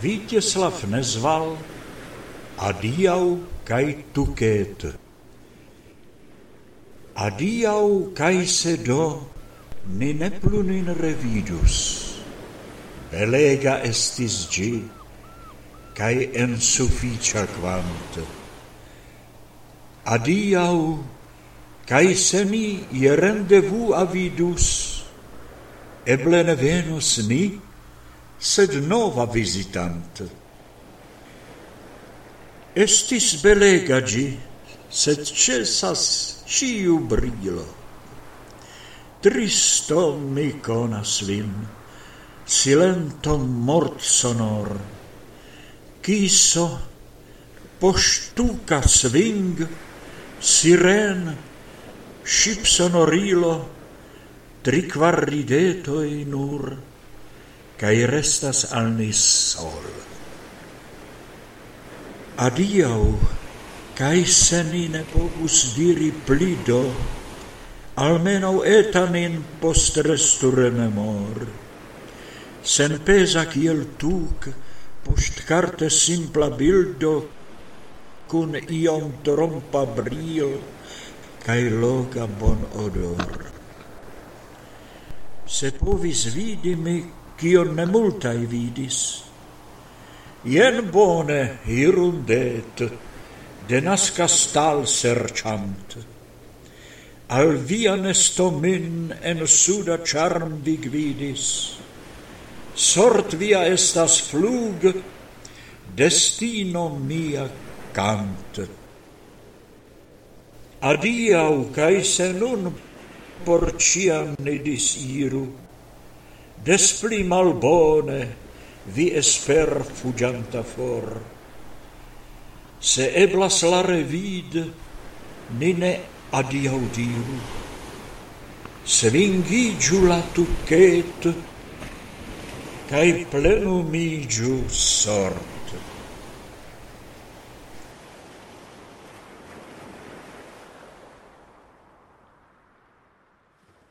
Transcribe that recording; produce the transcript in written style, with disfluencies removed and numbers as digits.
Vítězslav nezval, adiau kaj tuket. Adiau kaj se do, ni neplunin revidus. Belega estis gi, kaj ensuficia quant. Adiau, kaj se ni je rendezvous avidus, eble ne venus ni, sed nova visitant. Estis belega gi, sed cesas ciu brilo. Tristo mi conas vin, silenton mort sonor, quiso, postuca swing, siren, ship sonorilo, trikvar ridetoi nur, cae restas al ni sol. Adiau, cae se ni ne povus diri plido, almeno etanin post restu rememor. Sen pesa kiel tuk, post carte simpla bildo, cun iom trompa bril, cae loga bon odor. Se povis vidi mi, cion ne multai vidis, jen bone hirundet, denasca stal serciant. Al via nesto min en suda charm vi gvidis, sort via estas flug, destino mia cant. Adiau, cae se nun por ciam ne disiru, des pli malbone vi esper fugianta for. Se eblas la revid, ni ne adiau diru, svingigiu la tuquet, cae plenumigiu sort.